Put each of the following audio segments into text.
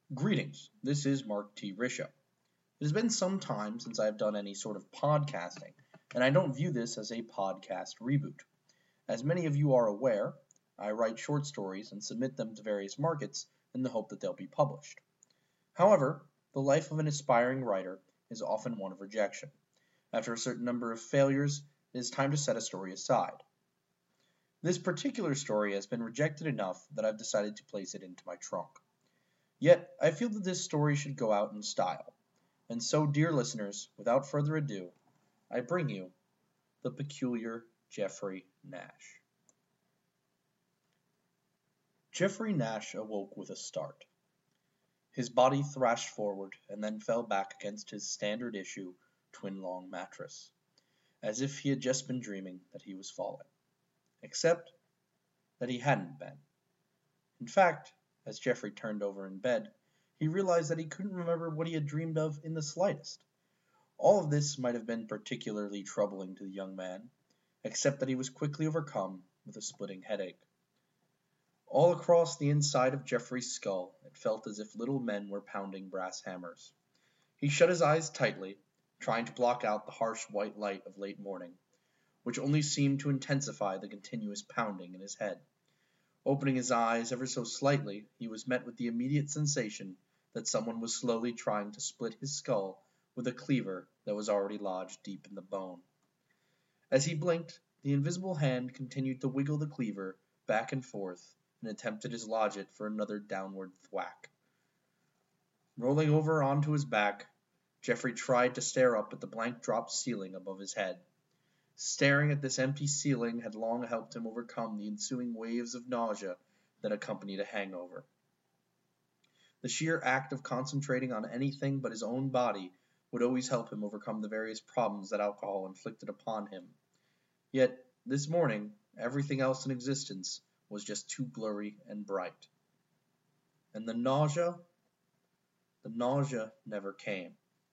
Greetings, this is Mark T. Risha. It has been some time since I have done any sort of podcasting, and I don't view this as a podcast reboot. As many of you are aware, I write short stories and submit them to various markets in the hope that they'll be published. However, the life of an aspiring writer is often one of rejection. After a certain number of failures, it is time to set a story aside. This particular story has been rejected enough that I've decided to place it into my trunk. Yet, I feel that this story should go out in style. And so, dear listeners, without further ado, I bring you The Peculiar Jeffrey Nash. Jeffrey Nash awoke with a start. His body thrashed forward and then fell back against his standard issue twin-long mattress, as if he had just been dreaming that he was falling. Except that he hadn't been. In fact, as Jeffrey turned over in bed, he realized that he couldn't remember what he had dreamed of in the slightest. All of this might have been particularly troubling to the young man, except that he was quickly overcome with a splitting headache. All across the inside of Jeffrey's skull it felt as if little men were pounding brass hammers. He shut his eyes tightly, trying to block out the harsh white light of late morning, which only seemed to intensify the continuous pounding in his head. Opening his eyes ever so slightly, he was met with the immediate sensation that someone was slowly trying to split his skull with a cleaver that was already lodged deep in the bone. As he blinked, the invisible hand continued to wiggle the cleaver back and forth and attempt to dislodge it for another downward thwack. Rolling over onto his back, Jeffrey tried to stare up at the blank drop ceiling above his head. Staring at this empty ceiling had long helped him overcome the ensuing waves of nausea that accompanied a hangover. The sheer act of concentrating on anything but his own body would always help him overcome the various problems that alcohol inflicted upon him. Yet, this morning, everything else in existence was just too blurry and bright. And the nausea never came.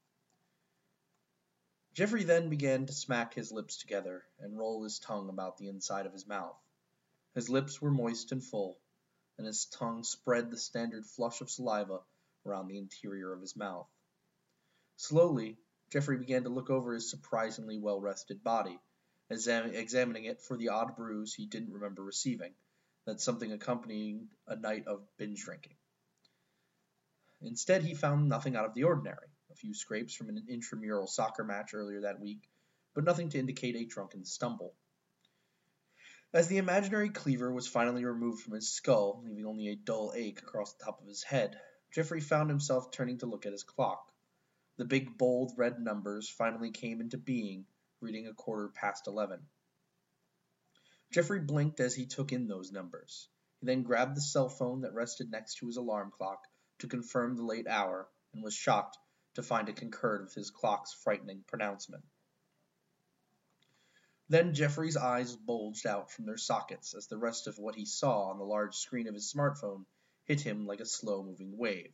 Jeffrey then began to smack his lips together and roll his tongue about the inside of his mouth. His lips were moist and full, and his tongue spread the standard flush of saliva around the interior of his mouth. Slowly, Jeffrey began to look over his surprisingly well-rested body, examining it for the odd bruise he didn't remember receiving, that something accompanying a night of binge drinking. Instead, he found nothing out of the ordinary. A few scrapes from an intramural soccer match earlier that week, but nothing to indicate a drunken stumble. As the imaginary cleaver was finally removed from his skull, leaving only a dull ache across the top of his head, Jeffrey found himself turning to look at his clock. The big bold red numbers finally came into being, reading 11:15. Jeffrey blinked as he took in those numbers. He then grabbed the cell phone that rested next to his alarm clock to confirm the late hour, and was shocked to find it concurred with his clock's frightening pronouncement. Then Jeffrey's eyes bulged out from their sockets as the rest of what he saw on the large screen of his smartphone hit him like a slow-moving wave.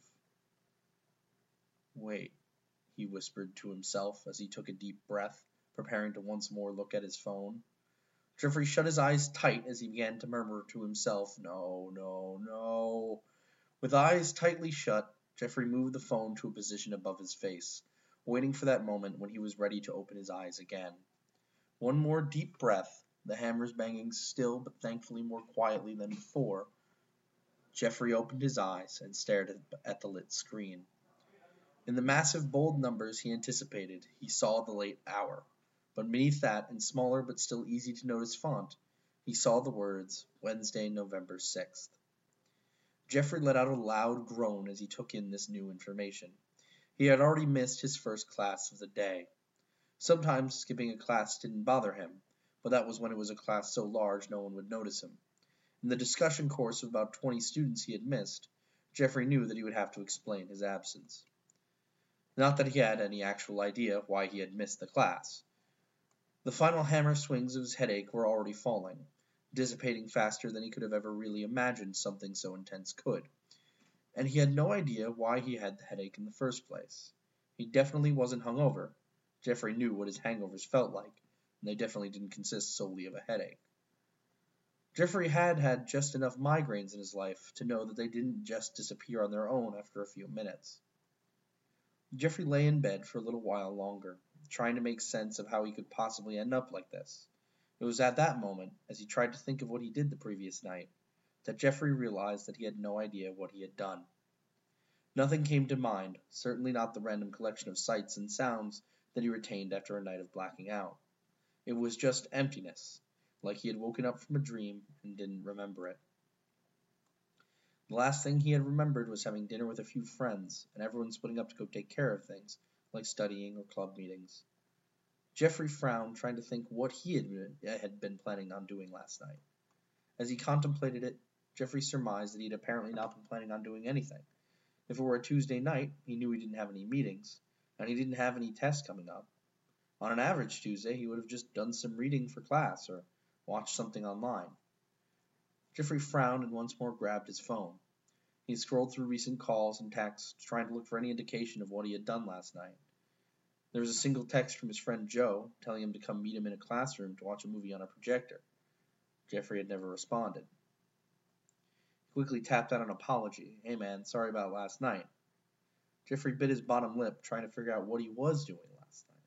Wait, he whispered to himself as he took a deep breath, preparing to once more look at his phone. Jeffrey shut his eyes tight as he began to murmur to himself, "No, no, no." With eyes tightly shut, Jeffrey moved the phone to a position above his face, waiting for that moment when he was ready to open his eyes again. One more deep breath, the hammers banging still but thankfully more quietly than before. Jeffrey opened his eyes and stared at the lit screen. In the massive bold numbers he anticipated, he saw the late hour, but beneath that, in smaller but still easy to notice font, he saw the words, Wednesday, November 6th. Jeffrey let out a loud groan as he took in this new information. He had already missed his first class of the day. Sometimes skipping a class didn't bother him, but that was when it was a class so large no one would notice him. In the discussion course of about 20 students he had missed, Jeffrey knew that he would have to explain his absence. Not that he had any actual idea why he had missed the class. The final hammer swings of his headache were already falling, dissipating faster than he could have ever really imagined something so intense could. And he had no idea why he had the headache in the first place. He definitely wasn't hungover. Jeffrey knew what his hangovers felt like, and they definitely didn't consist solely of a headache. Jeffrey had had just enough migraines in his life to know that they didn't just disappear on their own after a few minutes. Jeffrey lay in bed for a little while longer, trying to make sense of how he could possibly end up like this. It was at that moment, as he tried to think of what he did the previous night, that Jeffrey realized that he had no idea what he had done. Nothing came to mind, certainly not the random collection of sights and sounds that he retained after a night of blacking out. It was just emptiness, like he had woken up from a dream and didn't remember it. The last thing he had remembered was having dinner with a few friends, and everyone splitting up to go take care of things, like studying or club meetings. Jeffrey frowned, trying to think what he had been planning on doing last night. As he contemplated it, Jeffrey surmised that he had apparently not been planning on doing anything. If it were a Tuesday night, he knew he didn't have any meetings, and he didn't have any tests coming up. On an average Tuesday, he would have just done some reading for class or watched something online. Jeffrey frowned and once more grabbed his phone. He scrolled through recent calls and texts, trying to look for any indication of what he had done last night. There was a single text from his friend Joe, telling him to come meet him in a classroom to watch a movie on a projector. Jeffrey had never responded. He quickly tapped out an apology. "Hey man, sorry about last night." Jeffrey bit his bottom lip, trying to figure out what he was doing last night.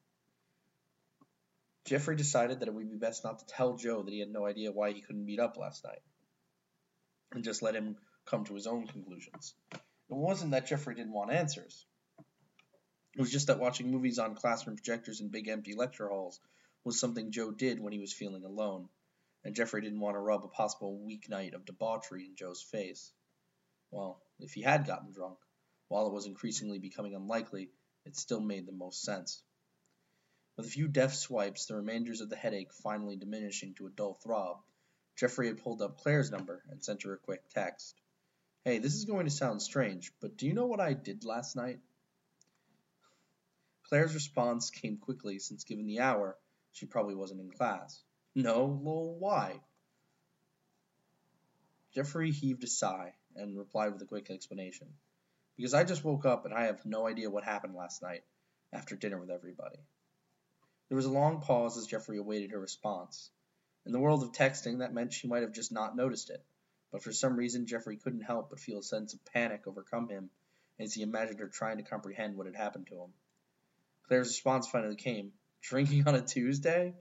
Jeffrey decided that it would be best not to tell Joe that he had no idea why he couldn't meet up last night, and just let him come to his own conclusions. It wasn't that Jeffrey didn't want answers. It was just that watching movies on classroom projectors in big empty lecture halls was something Joe did when he was feeling alone, and Jeffrey didn't want to rub a possible weeknight of debauchery in Joe's face. Well, if he had gotten drunk, while it was increasingly becoming unlikely, it still made the most sense. With a few deft swipes, the remainders of the headache finally diminishing to a dull throb, Jeffrey had pulled up Claire's number and sent her a quick text. "Hey, this is going to sound strange, but do you know what I did last night?" Claire's response came quickly, since given the hour, she probably wasn't in class. "No? Lol, why?" Jeffrey heaved a sigh and replied with a quick explanation. "Because I just woke up and I have no idea what happened last night after dinner with everybody." There was a long pause as Jeffrey awaited her response. In the world of texting, that meant she might have just not noticed it, but for some reason Jeffrey couldn't help but feel a sense of panic overcome him as he imagined her trying to comprehend what had happened to him. Claire's response finally came. "Drinking on a Tuesday?"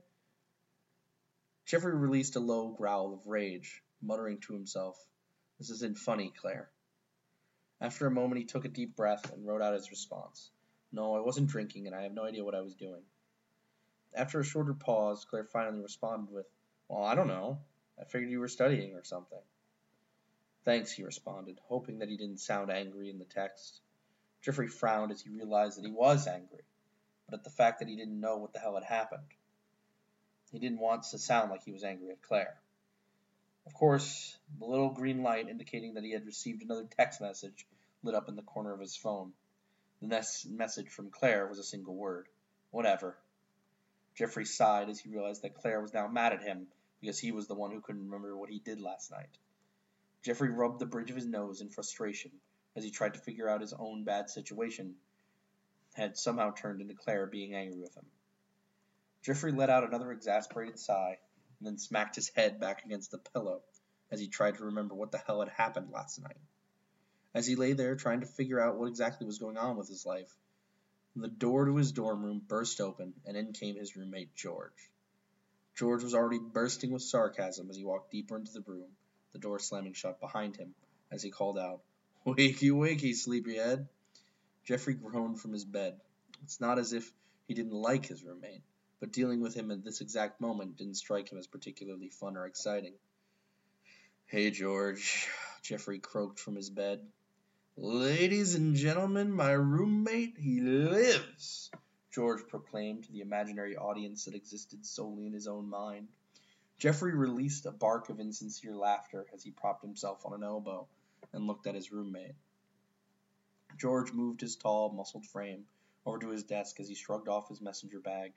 Jeffrey released a low growl of rage, muttering to himself, "This isn't funny, Claire." After a moment he took a deep breath and wrote out his response. "No, I wasn't drinking and I have no idea what I was doing." After a shorter pause, Claire finally responded with, "Well, I don't know. I figured you were studying or something." "Thanks," he responded, hoping that he didn't sound angry in the text. Jeffrey frowned as he realized that he was angry, but at the fact that he didn't know what the hell had happened. He didn't want to sound like he was angry at Claire. Of course, the little green light indicating that he had received another text message lit up in the corner of his phone. The next message from Claire was a single word. "Whatever." Jeffrey sighed as he realized that Claire was now mad at him because he was the one who couldn't remember what he did last night. Jeffrey rubbed the bridge of his nose in frustration as he tried to figure out his own bad situation had somehow turned into Claire being angry with him. Jeffrey let out another exasperated sigh and then smacked his head back against the pillow as he tried to remember what the hell had happened last night. As he lay there trying to figure out what exactly was going on with his life, the door to his dorm room burst open and in came his roommate George. George was already bursting with sarcasm as he walked deeper into the room, the door slamming shut behind him as he called out, "Wakey, wakey, sleepyhead." Jeffrey groaned from his bed. It's not as if he didn't like his roommate, but dealing with him at this exact moment didn't strike him as particularly fun or exciting. "Hey, George," Jeffrey croaked from his bed. "Ladies and gentlemen, my roommate, he lives," George proclaimed to the imaginary audience that existed solely in his own mind. Jeffrey released a bark of insincere laughter as he propped himself on an elbow and looked at his roommate. George moved his tall, muscled frame over to his desk as he shrugged off his messenger bag.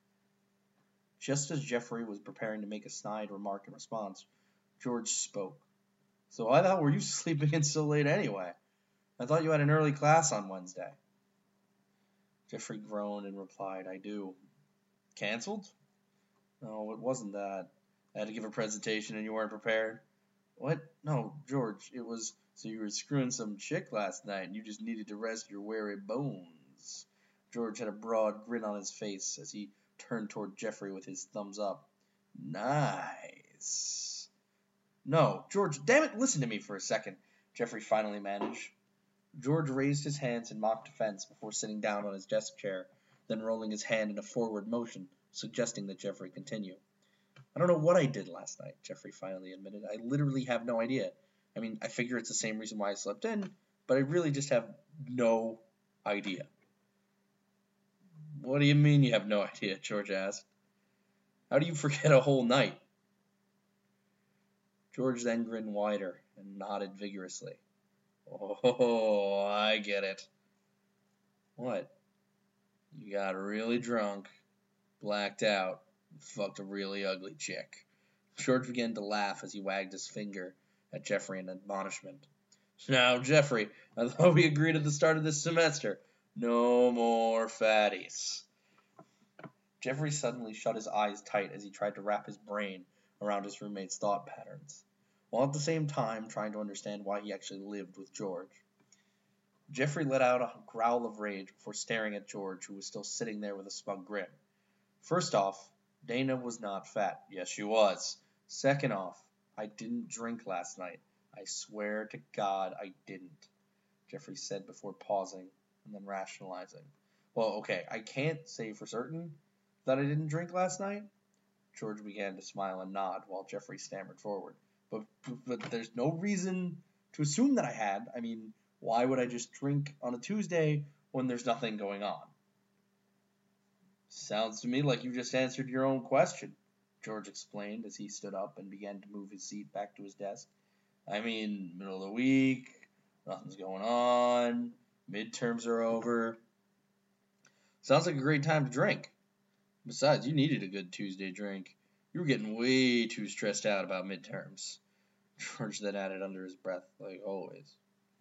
Just as Jeffrey was preparing to make a snide remark in response, George spoke. "So why the hell were you sleeping in so late anyway? I thought you had an early class on Wednesday." Jeffrey groaned and replied, "I do." "Cancelled?" "No, it wasn't that. Had to give a presentation and you weren't prepared? What? No, George, it was so you were screwing some chick last night and you just needed to rest your weary bones. George had a broad grin on his face as he turned toward Jeffrey with his thumbs up. Nice. No, George, damn it, listen to me for a second, Jeffrey finally managed. George raised his hands in mock defense before sitting down on his desk chair, then rolling his hand in a forward motion, suggesting that Jeffrey continue. I don't know what I did last night, Jeffrey finally admitted. I literally have no idea. I mean, I figure it's the same reason why I slept in, but I really just have no idea. What do you mean you have no idea? George asked. How do you forget a whole night? George then grinned wider and nodded vigorously. Oh, I get it. What? You got really drunk, blacked out, and fucked a really ugly chick. George began to laugh as he wagged his finger at Jeffrey in admonishment. Now, Jeffrey, I thought we agreed at the start of this semester. No more fatties. Jeffrey suddenly shut his eyes tight as he tried to wrap his brain around his roommate's thought patterns, while at the same time trying to understand why he actually lived with George. Jeffrey let out a growl of rage before staring at George, who was still sitting there with a smug grin. First off, Dana was not fat. Yes, she was. Second off, I didn't drink last night. I swear to God I didn't, Jeffrey said before pausing and then rationalizing. Well, okay, I can't say for certain that I didn't drink last night. George began to smile and nod while Jeffrey stammered forward. But there's no reason to assume that I had. I mean, why would I just drink on a Tuesday when there's nothing going on? Sounds to me like you just answered your own question, George explained as he stood up and began to move his seat back to his desk. I mean, middle of the week, nothing's going on, midterms are over. Sounds like a great time to drink. Besides, you needed a good Tuesday drink. You were getting way too stressed out about midterms. George then added under his breath, like always.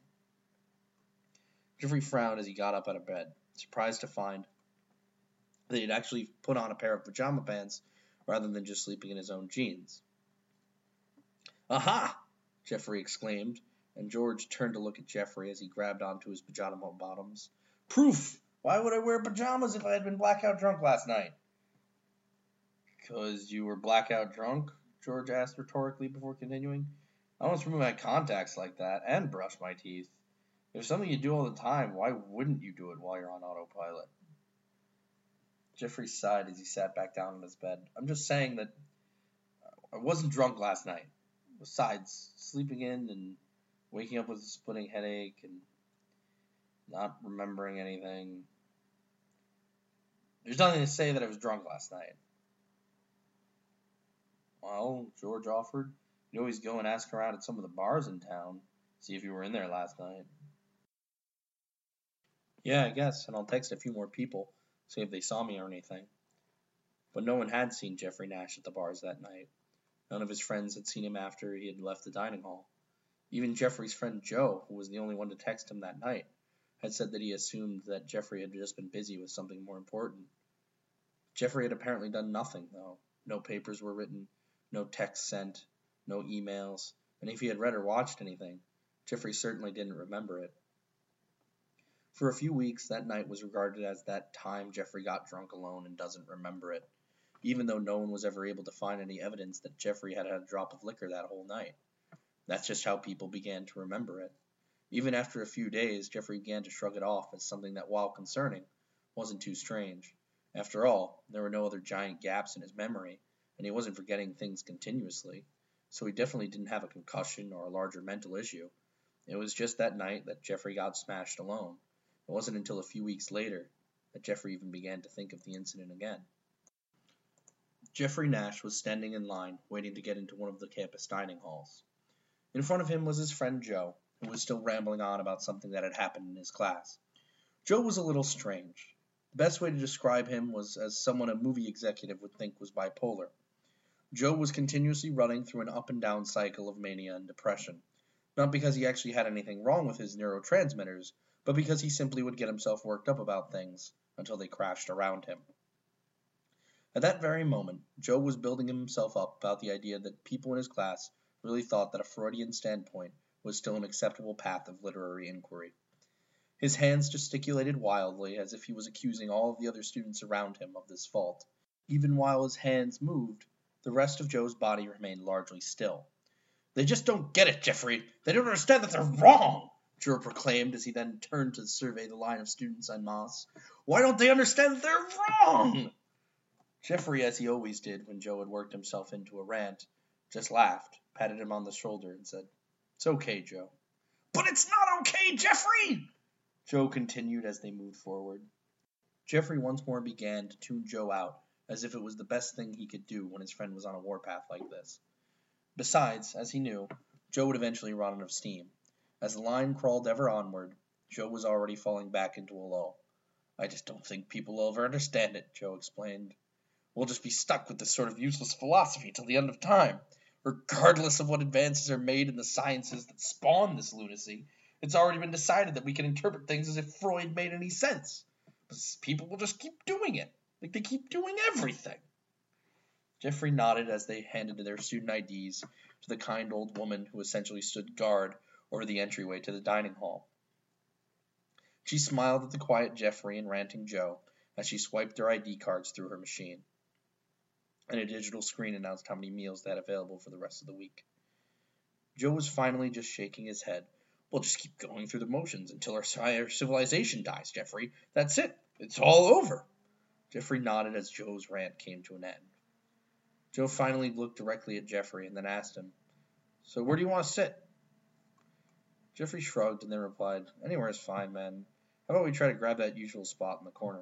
Jeffrey frowned as he got up out of bed, surprised to find that he had actually put on a pair of pajama pants rather than just sleeping in his own jeans. Aha! Jeffrey exclaimed, and George turned to look at Jeffrey as he grabbed onto his pajama bottoms. Proof! Why would I wear pajamas if I had been blackout drunk last night? Because you were blackout drunk? George asked rhetorically before continuing. I almost remove my contacts like that and brush my teeth. If it's something you do all the time, why wouldn't you do it while you're on autopilot? Jeffrey sighed as he sat back down in his bed. I'm just saying that I wasn't drunk last night. Besides, sleeping in and waking up with a splitting headache and not remembering anything. There's nothing to say that I was drunk last night. Well, George offered. You'd always go and ask around at some of the bars in town, see if you were in there last night. Yeah, I guess, and I'll text a few more people, see if they saw me or anything. But no one had seen Jeffrey Nash at the bars that night. None of his friends had seen him after he had left the dining hall. Even Jeffrey's friend Joe, who was the only one to text him that night, had said that he assumed that Jeffrey had just been busy with something more important. Jeffrey had apparently done nothing, though. No papers were written, no texts sent, no emails, and if he had read or watched anything, Jeffrey certainly didn't remember it. For a few weeks, that night was regarded as that time Jeffrey got drunk alone and doesn't remember it, even though no one was ever able to find any evidence that Jeffrey had had a drop of liquor that whole night. That's just how people began to remember it. Even after a few days, Jeffrey began to shrug it off as something that, while concerning, wasn't too strange. After all, there were no other giant gaps in his memory, and he wasn't forgetting things continuously, so he definitely didn't have a concussion or a larger mental issue. It was just that night that Jeffrey got smashed alone. It wasn't until a few weeks later that Jeffrey even began to think of the incident again. Jeffrey Nash was standing in line, waiting to get into one of the campus dining halls. In front of him was his friend Joe, who was still rambling on about something that had happened in his class. Joe was a little strange. The best way to describe him was as someone a movie executive would think was bipolar. Joe was continuously running through an up and down cycle of mania and depression, not because he actually had anything wrong with his neurotransmitters, but because he simply would get himself worked up about things until they crashed around him. At that very moment, Joe was building himself up about the idea that people in his class really thought that a Freudian standpoint was still an acceptable path of literary inquiry. His hands gesticulated wildly as if he was accusing all of the other students around him of this fault. Even while his hands moved, the rest of Joe's body remained largely still. "They just don't get it, Jeffrey. They don't understand that they're wrong," Joe proclaimed as he then turned to survey the line of students en masse. "Why don't they understand that they're wrong?" Jeffrey, as he always did when Joe had worked himself into a rant, just laughed, patted him on the shoulder, and said, "It's okay, Joe." "But it's not okay, Jeffrey!" Joe continued as they moved forward. Jeffrey once more began to tune Joe out as if it was the best thing he could do when his friend was on a warpath like this. Besides, as he knew, Joe would eventually run out of steam. As the line crawled ever onward, Joe was already falling back into a lull. "I just don't think people will ever understand it," Joe explained. "We'll just be stuck with this sort of useless philosophy till the end of time. Regardless of what advances are made in the sciences that spawn this lunacy, it's already been decided that we can interpret things as if Freud made any sense. But people will just keep doing it, like they keep doing everything." Jeffrey nodded as they handed their student IDs to the kind old woman who essentially stood guard over the entryway to the dining hall. She smiled at the quiet Jeffrey and ranting Joe as she swiped their ID cards through her machine, and a digital screen announced how many meals they had available for the rest of the week. Joe was finally just shaking his head. "We'll just keep going through the motions until our civilization dies, Jeffrey. That's it. It's all over." Jeffrey nodded as Joe's rant came to an end. Joe finally looked directly at Jeffrey and then asked him, "So where do you want to sit?" Jeffrey shrugged and then replied, "Anywhere is fine, man. How about we try to grab that usual spot in the corner?"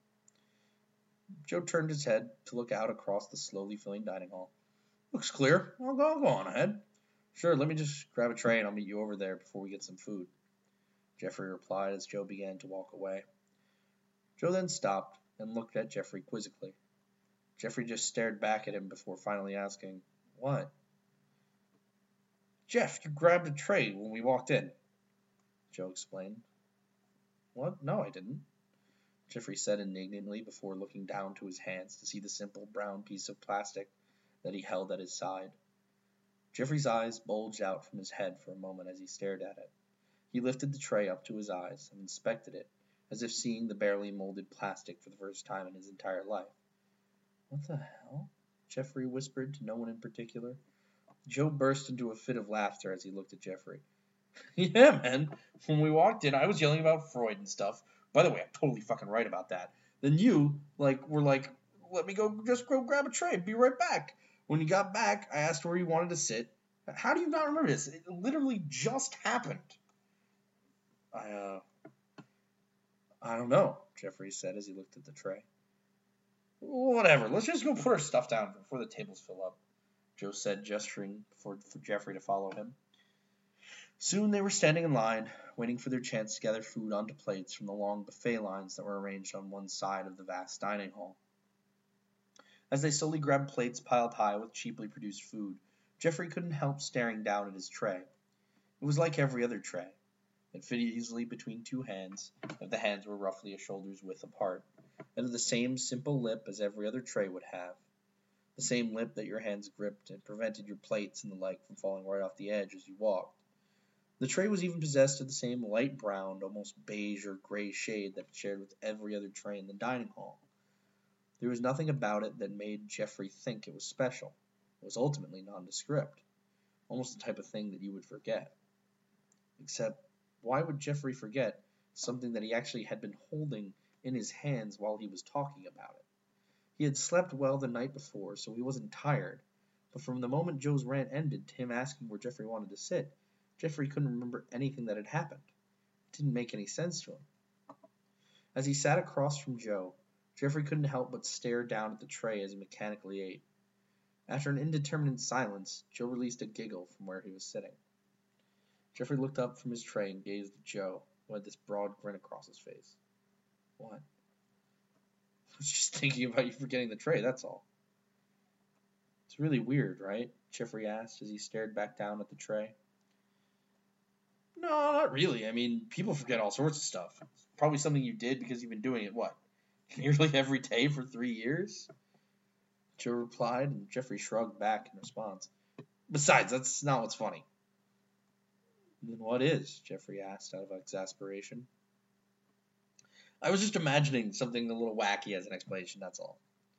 Joe turned his head to look out across the slowly filling dining hall. "Looks clear. I'll go on ahead." "Sure, let me just grab a tray and I'll meet you over there before we get some food," Jeffrey replied as Joe began to walk away. Joe then stopped and looked at Jeffrey quizzically. Jeffrey just stared back at him before finally asking, "What?" "Jeff, you grabbed a tray when we walked in," Joe explained. "What? No, I didn't," Jeffrey said indignantly before looking down to his hands to see the simple brown piece of plastic that he held at his side. Jeffrey's eyes bulged out from his head for a moment as he stared at it. He lifted the tray up to his eyes and inspected it, as if seeing the barely molded plastic for the first time in his entire life. "What the hell?" Jeffrey whispered to no one in particular. Joe burst into a fit of laughter as he looked at Jeffrey. "Yeah, man. When we walked in, I was yelling about Freud and stuff. By the way, I'm totally fucking right about that. Then you, were like, let me go grab a tray. Be right back. When you got back, I asked where you wanted to sit. How do you not remember this? It literally just happened." I don't know," Jeffrey said as he looked at the tray. "Whatever. Let's just go put our stuff down before the tables fill up," Joe said, gesturing for Jeffrey to follow him. Soon they were standing in line, waiting for their chance to gather food onto plates from the long buffet lines that were arranged on one side of the vast dining hall. As they slowly grabbed plates piled high with cheaply produced food, Jeffrey couldn't help staring down at his tray. It was like every other tray. It fit easily between two hands, if the hands were roughly a shoulder's width apart, and had the same simple lip as every other tray would have. The same lip that your hands gripped and prevented your plates and the like from falling right off the edge as you walked. The tray was even possessed of the same light brown, almost beige or gray shade that it shared with every other tray in the dining hall. There was nothing about it that made Jeffrey think it was special. It was ultimately nondescript, almost the type of thing that you would forget. Except, why would Jeffrey forget something that he actually had been holding in his hands while he was talking about it? He had slept well the night before, so he wasn't tired, but from the moment Joe's rant ended to him asking where Jeffrey wanted to sit, Jeffrey couldn't remember anything that had happened. It didn't make any sense to him. As he sat across from Joe, Jeffrey couldn't help but stare down at the tray as he mechanically ate. After an indeterminate silence, Joe released a giggle from where he was sitting. Jeffrey looked up from his tray and gazed at Joe, who had this broad grin across his face. "What?" "I was just thinking about you forgetting the tray, that's all." "It's really weird, right?" Jeffrey asked as he stared back down at the tray. "No, not really. I mean, people forget all sorts of stuff. It's probably something you did because you've been doing it, what, nearly every day for 3 years?" Joe replied, and Jeffrey shrugged back in response. Besides, that's not what's funny. Then what is? Jeffrey asked out of exasperation. I was just imagining something a little wacky as an explanation, that's all.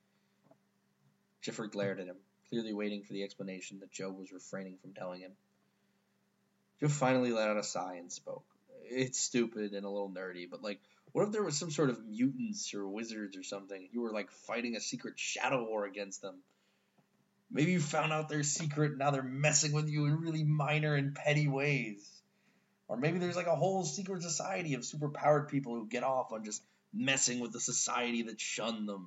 Jeffrey glared at him, clearly waiting for the explanation that Joe was refraining from telling him. Joe finally let out a sigh and spoke. It's stupid and a little nerdy, but what if there was some sort of mutants or wizards or something? You were fighting a secret shadow war against them. Maybe you found out their secret and now they're messing with you in really minor and petty ways. Or maybe there's a whole secret society of superpowered people who get off on just messing with the society that shunned them.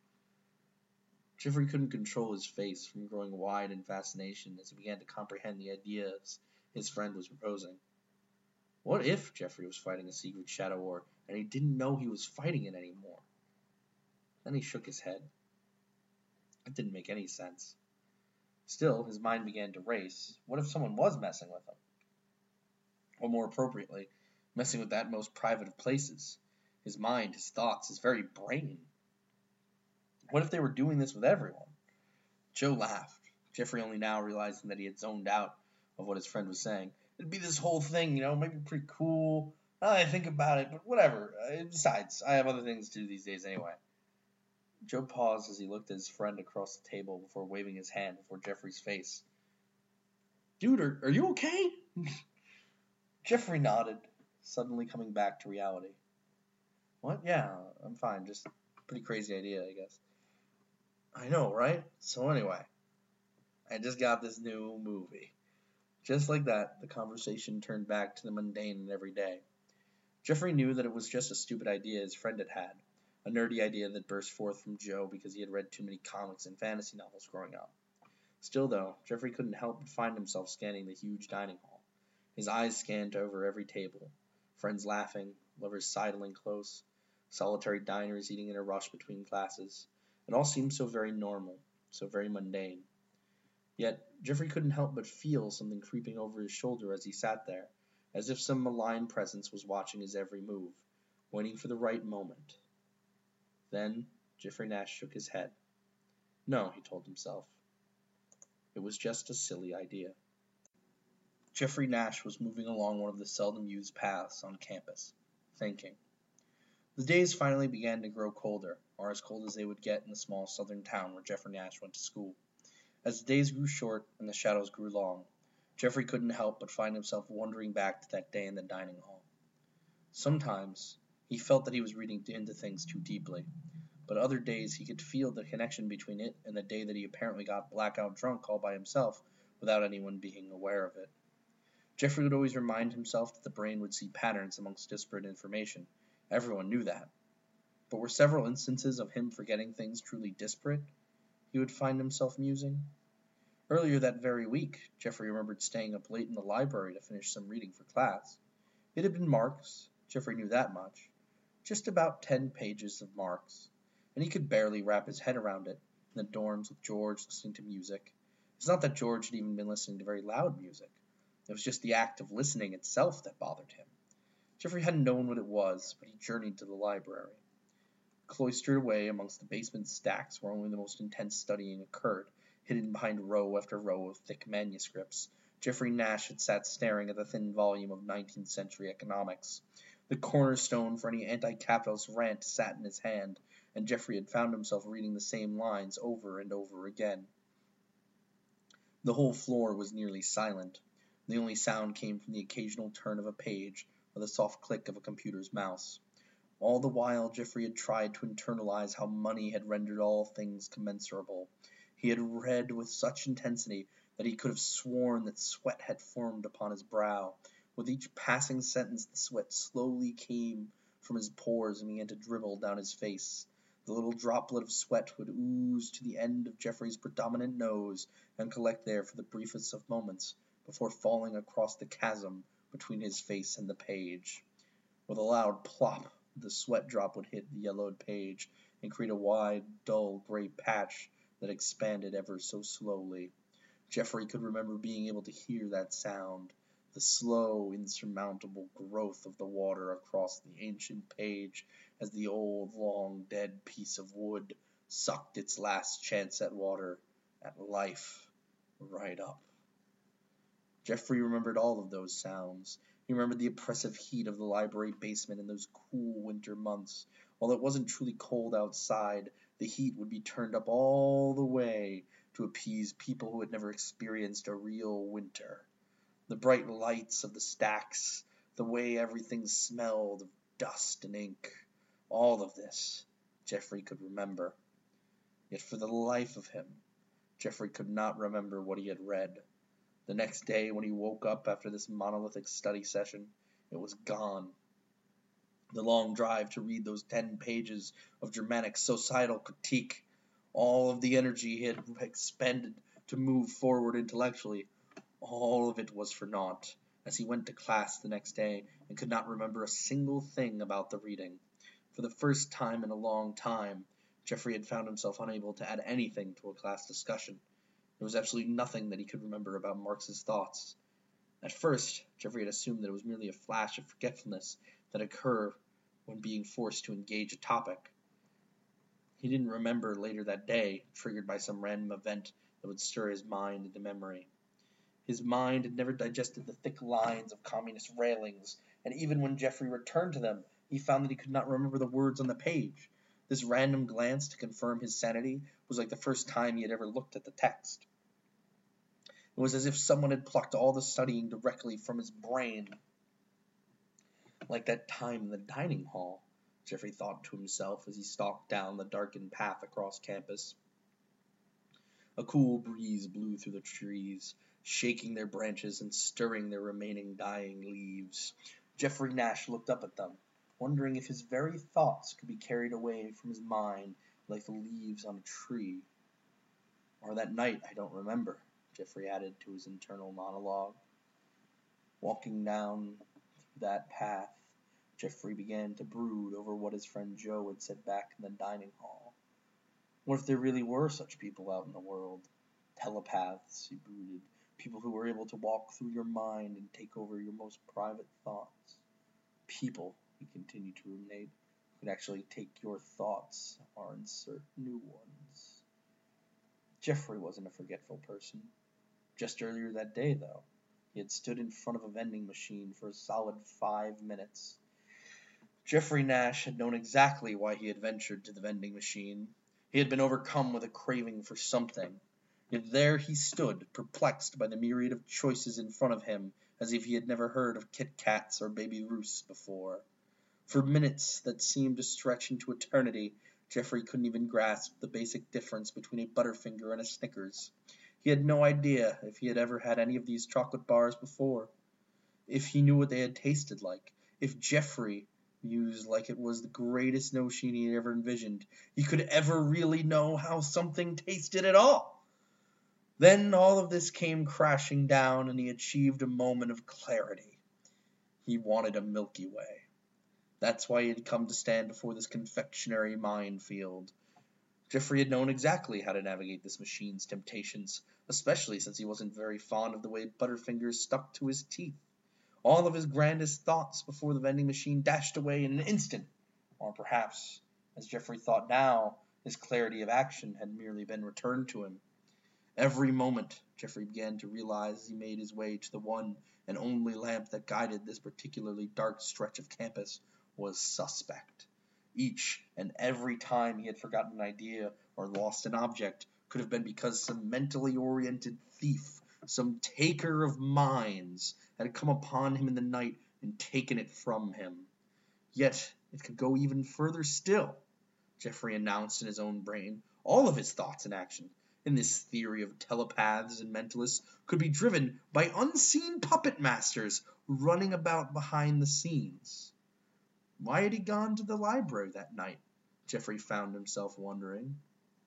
Jeffrey couldn't control his face from growing wide in fascination as he began to comprehend the ideas his friend was proposing. What if Jeffrey was fighting a secret shadow war and he didn't know he was fighting it anymore? Then he shook his head. It didn't make any sense. Still, his mind began to race. What if someone was messing with him? Or more appropriately, messing with that most private of places, his mind, his thoughts, his very brain. What if they were doing this with everyone? Joe laughed, Jeffrey only now realizing that he had zoned out of what his friend was saying. It'd be this whole thing, maybe pretty cool. I think about it, but whatever. Besides, I have other things to do these days anyway. Joe paused as he looked at his friend across the table before waving his hand before Jeffrey's face. Dude, are you okay? Jeffrey nodded, suddenly coming back to reality. What? Yeah, I'm fine. Just a pretty crazy idea, I guess. I know, right? So anyway, I just got this new movie. Just like that, the conversation turned back to the mundane and everyday. Jeffrey knew that it was just a stupid idea his friend had had, a nerdy idea that burst forth from Joe because he had read too many comics and fantasy novels growing up. Still, though, Jeffrey couldn't help but find himself scanning the huge dining hall. His eyes scanned over every table, friends laughing, lovers sidling close, solitary diners eating in a rush between classes. It all seemed so very normal, so very mundane. Yet, Jeffrey couldn't help but feel something creeping over his shoulder as he sat there, as if some malign presence was watching his every move, waiting for the right moment. Then, Jeffrey Nash shook his head. No, he told himself. It was just a silly idea. Jeffrey Nash was moving along one of the seldom used paths on campus, thinking. The days finally began to grow colder, or as cold as they would get in the small southern town where Jeffrey Nash went to school. As the days grew short and the shadows grew long, Jeffrey couldn't help but find himself wandering back to that day in the dining hall. Sometimes he felt that he was reading into things too deeply, but other days he could feel the connection between it and the day that he apparently got blackout drunk all by himself without anyone being aware of it. Jeffrey would always remind himself that the brain would see patterns amongst disparate information. Everyone knew that. But were several instances of him forgetting things truly disparate? He would find himself musing. Earlier that very week, Jeffrey remembered staying up late in the library to finish some reading for class. It had been Marx, Jeffrey knew that much. Just about 10 pages of Marx, and he could barely wrap his head around it, in the dorms with George listening to music. It's not that George had even been listening to very loud music. It was just the act of listening itself that bothered him. Jeffrey hadn't known what it was, but he journeyed to the library. Cloistered away amongst the basement stacks where only the most intense studying occurred, hidden behind row after row of thick manuscripts, Jeffrey Nash had sat staring at the thin volume of 19th century economics. The cornerstone for any anti-capitalist rant sat in his hand, and Jeffrey had found himself reading the same lines over and over again. The whole floor was nearly silent. The only sound came from the occasional turn of a page or the soft click of a computer's mouse. All the while Jeffrey had tried to internalize how money had rendered all things commensurable. He had read with such intensity that he could have sworn that sweat had formed upon his brow. With each passing sentence the sweat slowly came from his pores and began to dribble down his face. The little droplet of sweat would ooze to the end of Jeffrey's predominant nose and collect there for the briefest of moments before falling across the chasm between his face and the page. With a loud plop, the sweat drop would hit the yellowed page and create a wide, dull, gray patch that expanded ever so slowly. Jeffrey could remember being able to hear that sound, the slow, insurmountable growth of the water across the ancient page as the old, long, dead piece of wood sucked its last chance at water, at life, right up. Jeffrey remembered all of those sounds. He remembered the oppressive heat of the library basement in those cool winter months. While it wasn't truly cold outside, the heat would be turned up all the way to appease people who had never experienced a real winter. The bright lights of the stacks, the way everything smelled of dust and ink, all of this Jeffrey could remember. Yet for the life of him, Jeffrey could not remember what he had read. The next day, when he woke up after this monolithic study session, it was gone. The long drive to read those 10 pages of Germanic societal critique, all of the energy he had expended to move forward intellectually, all of it was for naught, as he went to class the next day and could not remember a single thing about the reading. For the first time in a long time, Jeffrey had found himself unable to add anything to a class discussion. There was absolutely nothing that he could remember about Marx's thoughts. At first, Jeffrey had assumed that it was merely a flash of forgetfulness that occurred when being forced to engage a topic. He didn't remember later that day, triggered by some random event that would stir his mind into memory. His mind had never digested the thick lines of communist railings, and even when Jeffrey returned to them, he found that he could not remember the words on the page. This random glance to confirm his sanity was like the first time he had ever looked at the text. It was as if someone had plucked all the studying directly from his brain. Like that time in the dining hall, Jeffrey thought to himself as he stalked down the darkened path across campus. A cool breeze blew through the trees, shaking their branches and stirring their remaining dying leaves. Jeffrey Nash looked up at them, wondering if his very thoughts could be carried away from his mind like the leaves on a tree. Or that night I don't remember, Jeffrey added to his internal monologue. Walking down that path, Jeffrey began to brood over what his friend Joe had said back in the dining hall. What if there really were such people out in the world? Telepaths, he brooded. People who were able to walk through your mind and take over your most private thoughts. People, he continued to ruminate, who could actually take your thoughts or insert new ones. Jeffrey wasn't a forgetful person. Just earlier that day, though, he had stood in front of a vending machine for a solid 5 minutes. Jeffrey Nash had known exactly why he had ventured to the vending machine. He had been overcome with a craving for something. Yet there he stood, perplexed by the myriad of choices in front of him, as if he had never heard of Kit Kats or Baby Ruths before. For minutes that seemed to stretch into eternity, Jeffrey couldn't even grasp the basic difference between a Butterfinger and a Snickers. He had no idea if he had ever had any of these chocolate bars before, if he knew what they had tasted like, if Jeffrey mused like it was the greatest notion he had ever envisioned, he could ever really know how something tasted at all. Then all of this came crashing down, and he achieved a moment of clarity. He wanted a Milky Way. That's why he had come to stand before this confectionery minefield. Jeffrey had known exactly how to navigate this machine's temptations, especially since he wasn't very fond of the way Butterfingers stuck to his teeth. All of his grandest thoughts before the vending machine dashed away in an instant, or perhaps, as Jeffrey thought now, his clarity of action had merely been returned to him. Every moment, Jeffrey began to realize as he made his way to the one and only lamp that guided this particularly dark stretch of campus, was suspect. Each and every time he had forgotten an idea or lost an object could have been because some mentally oriented thief, some taker of minds, had come upon him in the night and taken it from him. Yet it could go even further still, Jeffrey announced in his own brain. All of his thoughts and action in this theory of telepaths and mentalists could be driven by unseen puppet masters running about behind the scenes. Why had he gone to the library that night? Jeffrey found himself wondering.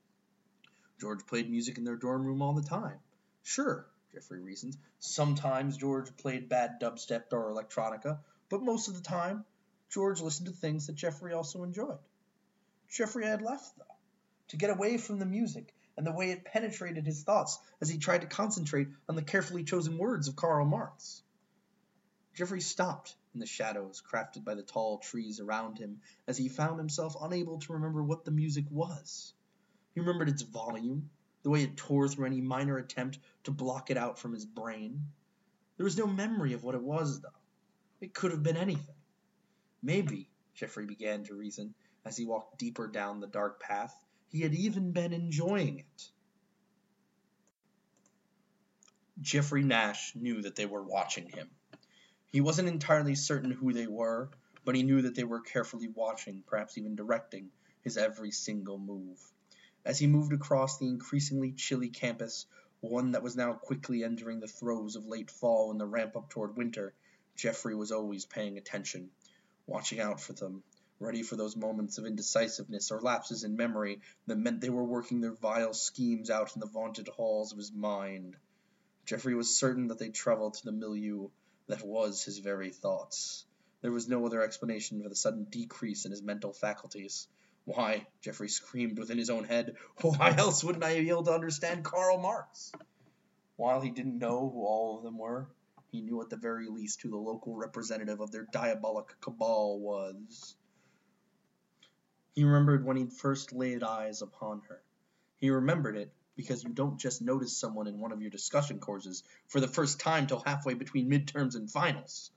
George played music in their dorm room all the time. Sure, Jeffrey reasoned. Sometimes George played bad dubstep or electronica, but most of the time, George listened to things that Jeffrey also enjoyed. Jeffrey had left, though, to get away from the music and the way it penetrated his thoughts as he tried to concentrate on the carefully chosen words of Karl Marx. Jeffrey stopped in the shadows crafted by the tall trees around him as he found himself unable to remember what the music was. He remembered its volume, the way it tore through any minor attempt to block it out from his brain. There was no memory of what it was, though. It could have been anything. Maybe, Geoffrey began to reason, as he walked deeper down the dark path, he had even been enjoying it. Geoffrey Nash knew that they were watching him. He wasn't entirely certain who they were, but he knew that they were carefully watching, perhaps even directing, his every single move. As he moved across the increasingly chilly campus, one that was now quickly entering the throes of late fall and the ramp up toward winter, Geoffrey was always paying attention, watching out for them, ready for those moments of indecisiveness or lapses in memory that meant they were working their vile schemes out in the vaunted halls of his mind. Geoffrey was certain that they traveled to the milieu that was his very thoughts. There was no other explanation for the sudden decrease in his mental faculties. Why, Geoffrey screamed within his own head, why else wouldn't I be able to understand Karl Marx? While he didn't know who all of them were, he knew at the very least who the local representative of their diabolic cabal was. He remembered when he'd first laid eyes upon her. He remembered it because you don't just notice someone in one of your discussion courses for the first time till halfway between midterms and finals.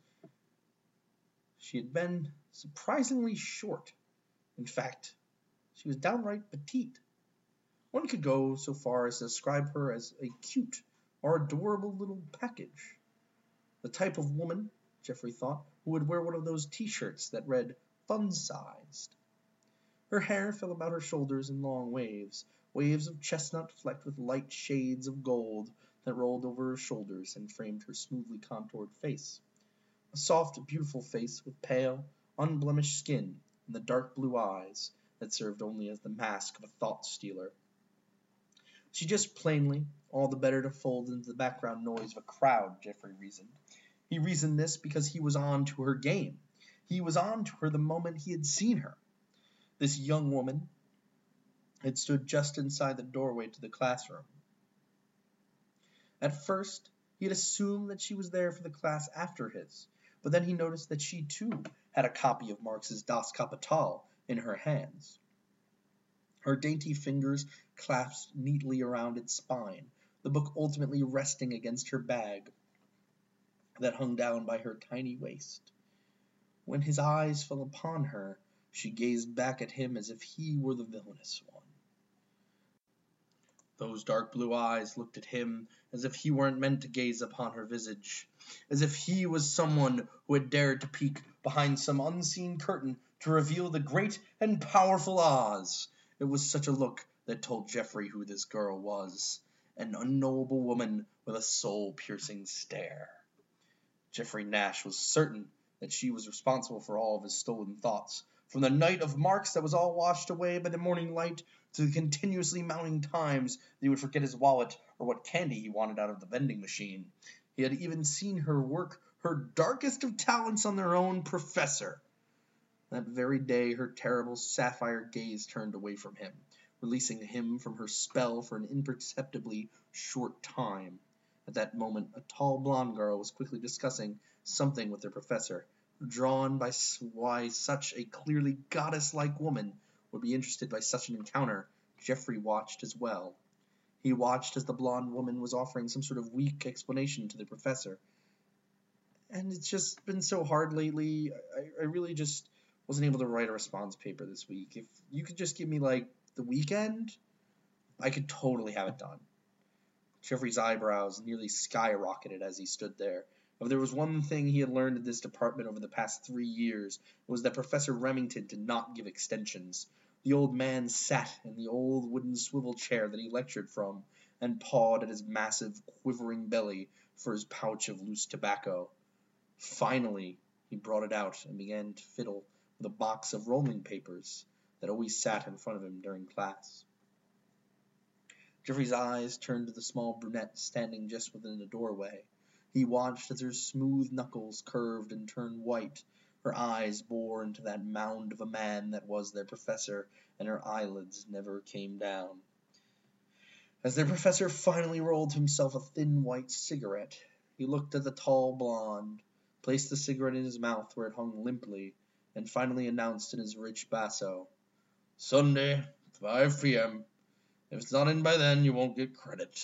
She had been surprisingly short. In fact, she was downright petite. One could go so far as to describe her as a cute or adorable little package. The type of woman, Geoffrey thought, who would wear one of those t-shirts that read fun-sized. Her hair fell about her shoulders in long waves, waves of chestnut flecked with light shades of gold that rolled over her shoulders and framed her smoothly contoured face. A soft, beautiful face with pale, unblemished skin and the dark blue eyes that served only as the mask of a thought-stealer. She just plainly, all the better to fold into the background noise of a crowd, Geoffrey reasoned. He reasoned this because he was on to her game. He was on to her the moment he had seen her. This young woman had stood just inside the doorway to the classroom. At first, he had assumed that she was there for the class after his, but then he noticed that she too had a copy of Marx's Das Kapital in her hands. Her dainty fingers clasped neatly around its spine, the book ultimately resting against her bag that hung down by her tiny waist. When his eyes fell upon her, she gazed back at him as if he were the villainous one. Those dark blue eyes looked at him as if he weren't meant to gaze upon her visage, as if he was someone who had dared to peek behind some unseen curtain to reveal the great and powerful Oz. It was such a look that told Geoffrey who this girl was, an unknowable woman with a soul-piercing stare. Geoffrey Nash was certain that she was responsible for all of his stolen thoughts, from the night of Marx that was all washed away by the morning light to the continuously mounting times that he would forget his wallet or what candy he wanted out of the vending machine. He had even seen her work her darkest of talents on their own professor. That very day her terrible sapphire gaze turned away from him, releasing him from her spell for an imperceptibly short time. At that moment a tall blonde girl was quickly discussing something with their professor. Drawn by why such a clearly goddess-like woman would be interested by such an encounter, Geoffrey watched as well. He watched as the blonde woman was offering some sort of weak explanation to the professor. And it's just been so hard lately. I really just wasn't able to write a response paper this week. If you could just give me, the weekend, I could totally have it done. Geoffrey's eyebrows nearly skyrocketed as he stood there. If there was one thing he had learned in this department over the past 3 years, it was that Professor Remington did not give extensions. The old man sat in the old wooden swivel chair that he lectured from, and pawed at his massive, quivering belly for his pouch of loose tobacco. Finally, he brought it out and began to fiddle with a box of rolling papers that always sat in front of him during class. Geoffrey's eyes turned to the small brunette standing just within the doorway. He watched as her smooth knuckles curved and turned white. Her eyes bore into that mound of a man that was their professor, and her eyelids never came down. As their professor finally rolled himself a thin white cigarette, he looked at the tall blonde, placed the cigarette in his mouth where it hung limply, and finally announced in his rich basso, "Sunday, 5 p.m. If it's not in by then, you won't get credit.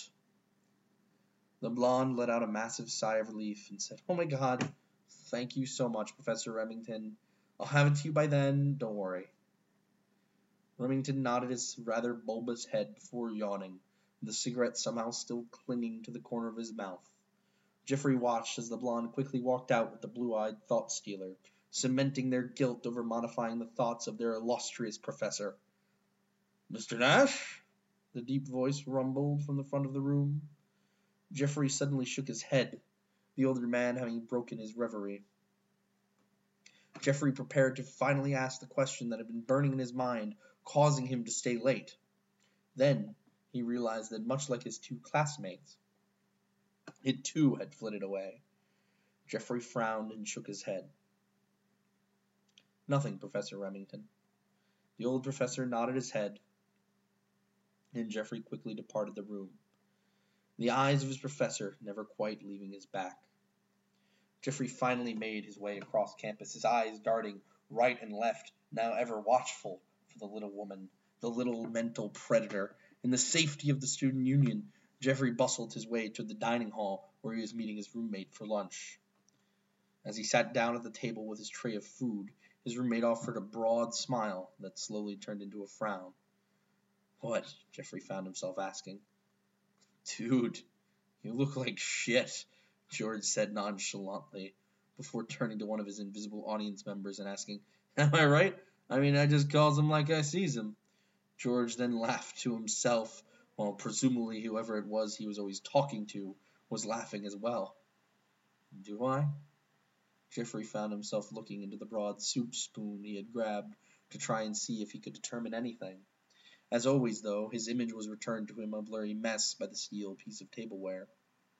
The blonde let out a massive sigh of relief and said, "Oh my God, thank you so much, Professor Remington. I'll have it to you by then, don't worry." Remington nodded his rather bulbous head before yawning, the cigarette somehow still clinging to the corner of his mouth. Geoffrey watched as the blonde quickly walked out with the blue-eyed thought-stealer, cementing their guilt over modifying the thoughts of their illustrious professor. "Mr. Nash?" the deep voice rumbled from the front of the room. Geoffrey suddenly shook his head, the older man having broken his reverie. Geoffrey prepared to finally ask the question that had been burning in his mind, causing him to stay late. Then he realized that much like his two classmates, it too had flitted away. Geoffrey frowned and shook his head. "Nothing, Professor Remington." The old professor nodded his head, and Geoffrey quickly departed the room, the eyes of his professor never quite leaving his back. Geoffrey finally made his way across campus, his eyes darting right and left, now ever watchful for the little woman, the little mental predator. In the safety of the student union, Geoffrey bustled his way to the dining hall where he was meeting his roommate for lunch. As he sat down at the table with his tray of food, his roommate offered a broad smile that slowly turned into a frown. "What?" Geoffrey found himself asking. "Dude, you look like shit," George said nonchalantly, before turning to one of his invisible audience members and asking, "Am I right? I mean, I just calls him like I sees him." George then laughed to himself, while presumably whoever it was he was always talking to was laughing as well. "Do I?" Geoffrey found himself looking into the broad soup spoon he had grabbed to try and see if he could determine anything. As always, though, his image was returned to him a blurry mess by the steel piece of tableware.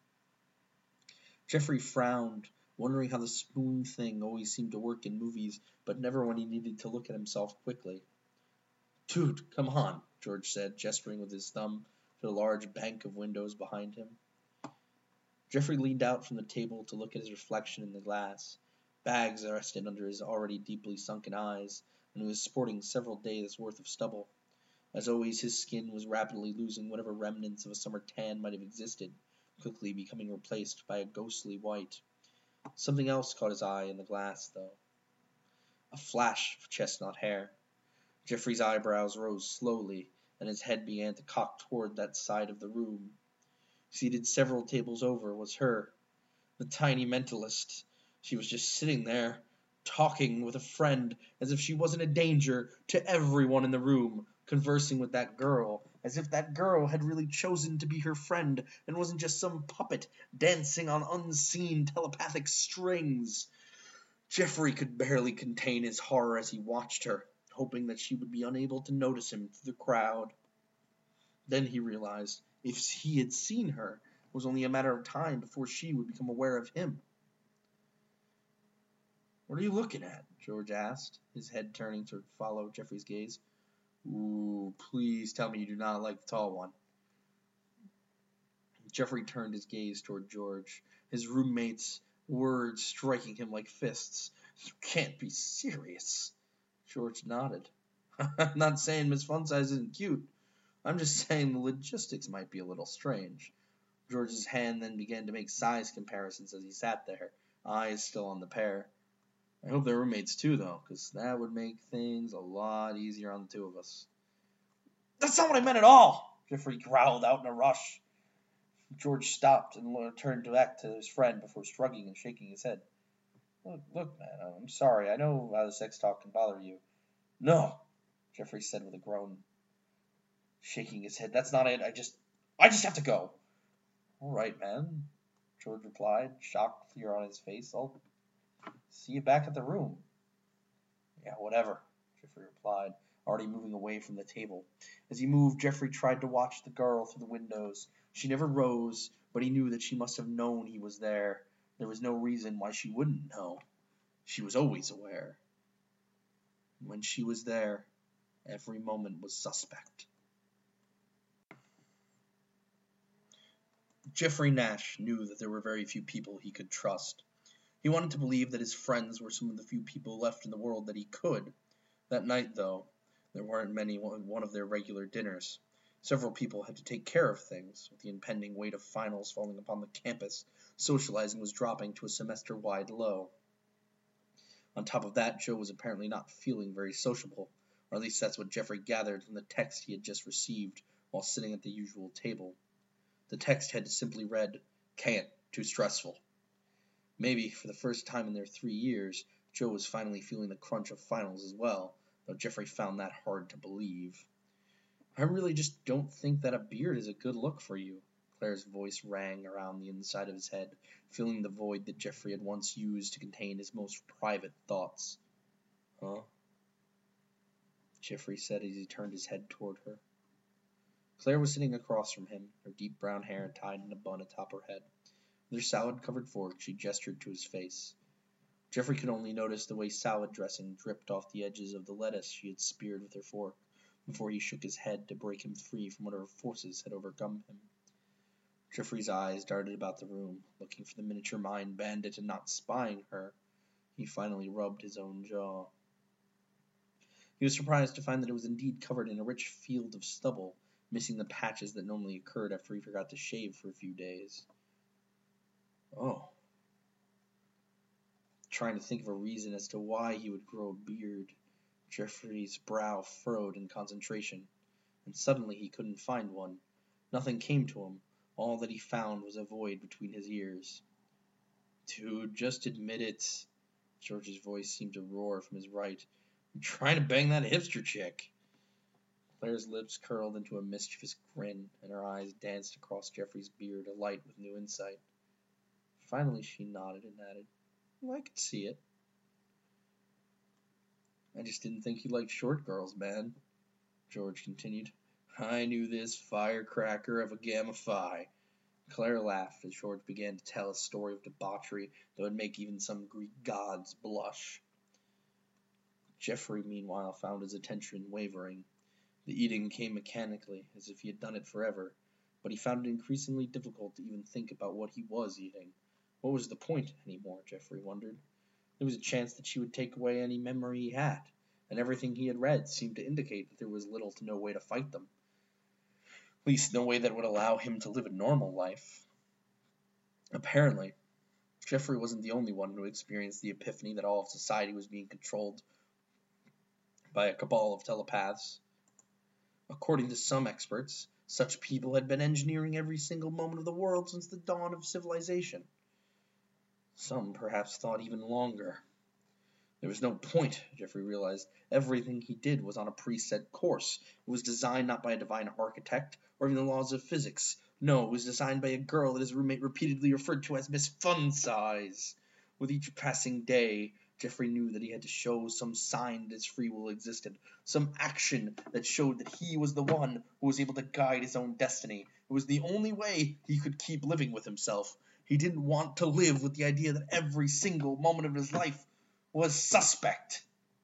Geoffrey frowned, wondering how the spoon thing always seemed to work in movies, but never when he needed to look at himself quickly. "Dude, come on," George said, gesturing with his thumb to the large bank of windows behind him. Geoffrey leaned out from the table to look at his reflection in the glass. Bags rested under his already deeply sunken eyes, and he was sporting several days' worth of stubble. As always, his skin was rapidly losing whatever remnants of a summer tan might have existed, quickly becoming replaced by a ghostly white. Something else caught his eye in the glass, though. A flash of chestnut hair. Geoffrey's eyebrows rose slowly, and his head began to cock toward that side of the room. Seated several tables over was her, the tiny mentalist. She was just sitting there, talking with a friend, as if she wasn't a danger to everyone in the room, conversing with that girl, as if that girl had really chosen to be her friend and wasn't just some puppet dancing on unseen telepathic strings. Geoffrey could barely contain his horror as he watched her, hoping that she would be unable to notice him through the crowd. Then he realized if he had seen her, it was only a matter of time before she would become aware of him. "What are you looking at?" George asked, his head turning to follow Geoffrey's gaze. "Ooh, please tell me you do not like the tall one." Geoffrey turned his gaze toward George, his roommate's words striking him like fists. "You can't be serious." George nodded. "I'm not saying Miss Funsize isn't cute. I'm just saying the logistics might be a little strange." George's hand then began to make size comparisons as he sat there, eyes still on the pair. "I hope they're roommates too, though, because that would make things a lot easier on the two of us." "That's not what I meant at all!" Geoffrey growled out in a rush. George stopped and turned back to his friend before shrugging and shaking his head. Look, man, I'm sorry. I know how the sex talk can bother you." "No," Geoffrey said with a groan, shaking his head. "That's not it. I just have to go." "All right, man," George replied, shock clear on his face. "I'll see you back at the room." "Yeah, whatever," Geoffrey replied, already moving away from the table. As he moved, Geoffrey tried to watch the girl through the windows. She never rose, but he knew that she must have known he was there. There was no reason why she wouldn't know. She was always aware. When she was there, every moment was suspect. Geoffrey Nash knew that there were very few people he could trust. He wanted to believe that his friends were some of the few people left in the world that he could. That night, though, there weren't many at one of their regular dinners. Several people had to take care of things. With the impending weight of finals falling upon the campus, socializing was dropping to a semester-wide low. On top of that, Joe was apparently not feeling very sociable, or at least that's what Jeffrey gathered from the text he had just received while sitting at the usual table. The text had simply read, "Can't, too stressful." Maybe, for the first time in their 3 years, Joe was finally feeling the crunch of finals as well, though Jeffrey found that hard to believe. "I really just don't think that a beard is a good look for you." Claire's voice rang around the inside of his head, filling the void that Jeffrey had once used to contain his most private thoughts. "Huh?" Jeffrey said as he turned his head toward her. Claire was sitting across from him, her deep brown hair tied in a bun atop her head. With her salad-covered fork, she gestured to his face. Jeffrey could only notice the way salad dressing dripped off the edges of the lettuce she had speared with her fork, before he shook his head to break him free from whatever forces had overcome him. Jeffrey's eyes darted about the room, looking for the miniature mind bandit and not spying her. He finally rubbed his own jaw. He was surprised to find that it was indeed covered in a rich field of stubble, missing the patches that normally occurred after he forgot to shave for a few days. Oh. Trying to think of a reason as to why he would grow a beard, Jeffrey's brow furrowed in concentration, and suddenly he couldn't find one. Nothing came to him. All that he found was a void between his ears. "Dude, just admit it." George's voice seemed to roar from his right. "I'm trying to bang that hipster chick." Claire's lips curled into a mischievous grin, and her eyes danced across Jeffrey's beard, alight with new insight. Finally she nodded and added, "Well, I could see it." "I just didn't think you liked short girls, man," George continued. "I knew this firecracker of a Gamma Phi." Claire laughed as George began to tell a story of debauchery that would make even some Greek gods blush. Jeffrey, meanwhile, found his attention wavering. The eating came mechanically, as if he had done it forever, but he found it increasingly difficult to even think about what he was eating. What was the point anymore, Jeffrey wondered. There was a chance that she would take away any memory he had, and everything he had read seemed to indicate that there was little to no way to fight them. At least no way that would allow him to live a normal life. Apparently, Jeffrey wasn't the only one who experienced the epiphany that all of society was being controlled by a cabal of telepaths. According to some experts, such people had been engineering every single moment of the world since the dawn of civilization. Some perhaps thought even longer. There was no point, Jeffrey realized. Everything he did was on a preset course. It was designed not by a divine architect or even the laws of physics. No, it was designed by a girl that his roommate repeatedly referred to as Miss Fun Size. With each passing day, Jeffrey knew that he had to show some sign that his free will existed, some action that showed that he was the one who was able to guide his own destiny. It was the only way he could keep living with himself. He didn't want to live with the idea that every single moment of his life was suspect.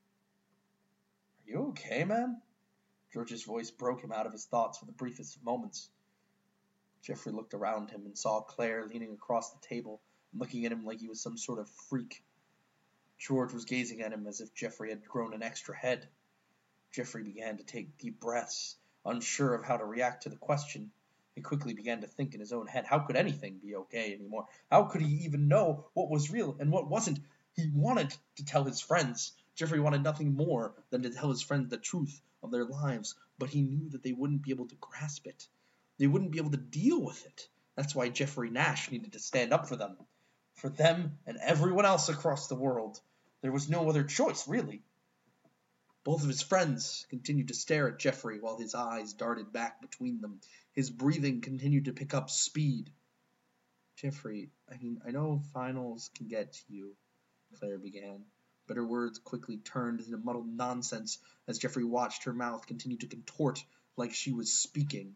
"Are you okay, man?" George's voice broke him out of his thoughts for the briefest of moments. Jeffrey looked around him and saw Claire leaning across the table and looking at him like he was some sort of freak. George was gazing at him as if Jeffrey had grown an extra head. Jeffrey began to take deep breaths, unsure of how to react to the question. He quickly began to think in his own head, how could anything be okay anymore? How could he even know what was real and what wasn't? He wanted to tell his friends. Jeffrey wanted nothing more than to tell his friends the truth of their lives, but he knew that they wouldn't be able to grasp it. They wouldn't be able to deal with it. That's why Jeffrey Nash needed to stand up for them and everyone else across the world. There was no other choice, really. Both of his friends continued to stare at Jeffrey while his eyes darted back between them. His breathing continued to pick up speed. "Jeffrey, I know finals can get to you," Claire began, but her words quickly turned into muddled nonsense as Jeffrey watched her mouth continue to contort like she was speaking.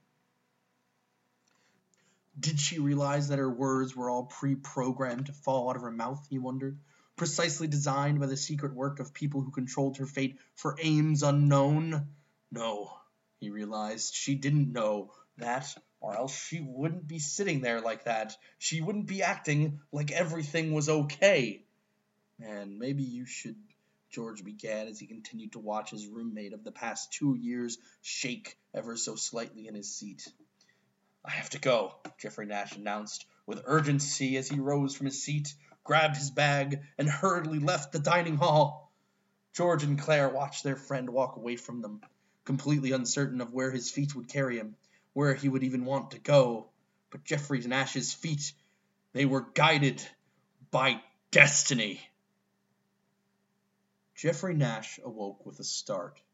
Did she realize that her words were all pre-programmed to fall out of her mouth, he wondered? Precisely designed by the secret work of people who controlled her fate for aims unknown? No, he realized, she didn't know that, or else she wouldn't be sitting there like that. She wouldn't be acting like everything was okay. "Man, maybe you should George began as he continued to watch his roommate of the past 2 years shake ever so slightly in his seat. "I have to go," Jeffrey Nash announced with urgency as he rose from his seat, grabbed his bag, and hurriedly left the dining hall. George and Claire watched their friend walk away from them, completely uncertain of where his feet would carry him, where he would even want to go. But Jeffrey Nash's feet, they were guided by destiny. Jeffrey Nash awoke with a start.